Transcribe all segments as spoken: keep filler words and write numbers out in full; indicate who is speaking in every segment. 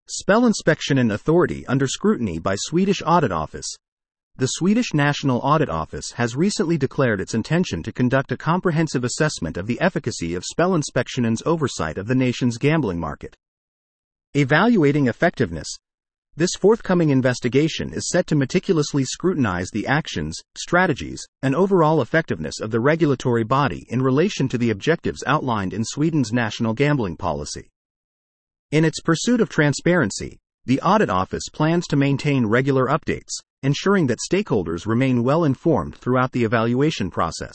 Speaker 1: Spelinspektionen Authority under scrutiny by Swedish Audit Office. The Swedish National Audit Office has recently declared its intention to conduct a comprehensive assessment of the efficacy of Spelinspektionen's oversight of the nation's gambling market. Evaluating effectiveness. This forthcoming investigation is set to meticulously scrutinize the actions, strategies, and overall effectiveness of the regulatory body in relation to the objectives outlined in Sweden's national gambling policy. In its pursuit of transparency, the Audit Office plans to maintain regular updates, ensuring that stakeholders remain well informed throughout the evaluation process.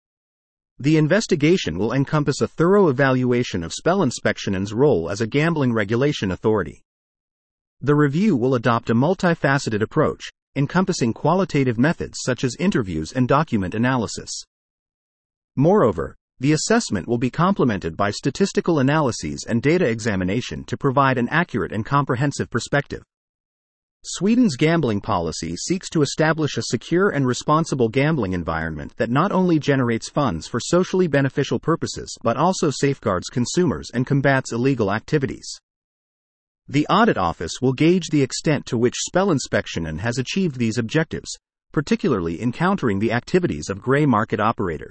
Speaker 1: The investigation will encompass a thorough evaluation of Spelinspektionen's role as a gambling regulation authority. The review will adopt a multifaceted approach, encompassing qualitative methods such as interviews and document analysis. Moreover, the assessment will be complemented by statistical analyses and data examination to provide an accurate and comprehensive perspective. Sweden's gambling policy seeks to establish a secure and responsible gambling environment that not only generates funds for socially beneficial purposes but also safeguards consumers and combats illegal activities. The Audit Office will gauge the extent to which Spelinspektionen has achieved these objectives, particularly in countering the activities of grey market operators.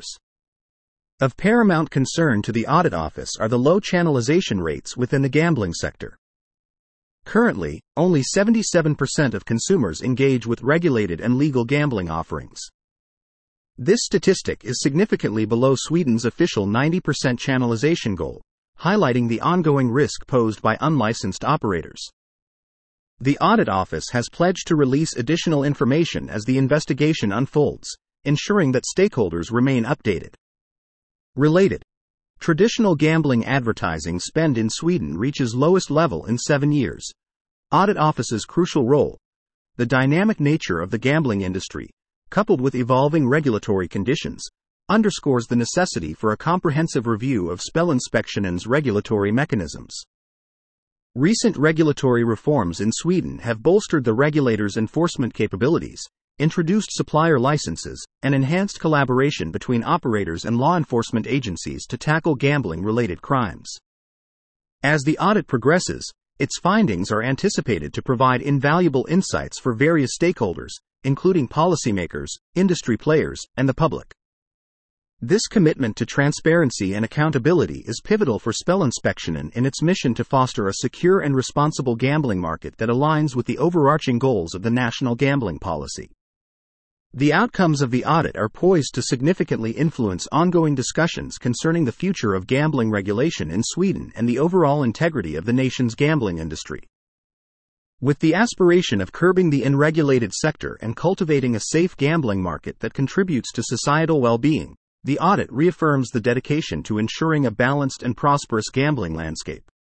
Speaker 1: Of paramount concern to the Audit Office are the low channelization rates within the gambling sector. Currently, only seventy-seven percent of consumers engage with regulated and legal gambling offerings. This statistic is significantly below Sweden's official ninety percent channelization goal, highlighting the ongoing risk posed by unlicensed operators. The Audit Office has pledged to release additional information as the investigation unfolds, ensuring that stakeholders remain updated. Related. Traditional gambling advertising spend in Sweden reaches lowest level in seven years. Audit Office's crucial role. The dynamic nature of the gambling industry, coupled with evolving regulatory conditions, underscores the necessity for a comprehensive review of Spelinspektionen's regulatory mechanisms. Recent regulatory reforms in Sweden have bolstered the regulator's enforcement capabilities, introduced supplier licenses, and enhanced collaboration between operators and law enforcement agencies to tackle gambling-related crimes. As the audit progresses, its findings are anticipated to provide invaluable insights for various stakeholders, including policymakers, industry players, and the public. This commitment to transparency and accountability is pivotal for Spelinspektionen in its mission to foster a secure and responsible gambling market that aligns with the overarching goals of the national gambling policy. The outcomes of the audit are poised to significantly influence ongoing discussions concerning the future of gambling regulation in Sweden and the overall integrity of the nation's gambling industry. With the aspiration of curbing the unregulated sector and cultivating a safe gambling market that contributes to societal well-being, the audit reaffirms the dedication to ensuring a balanced and prosperous gambling landscape.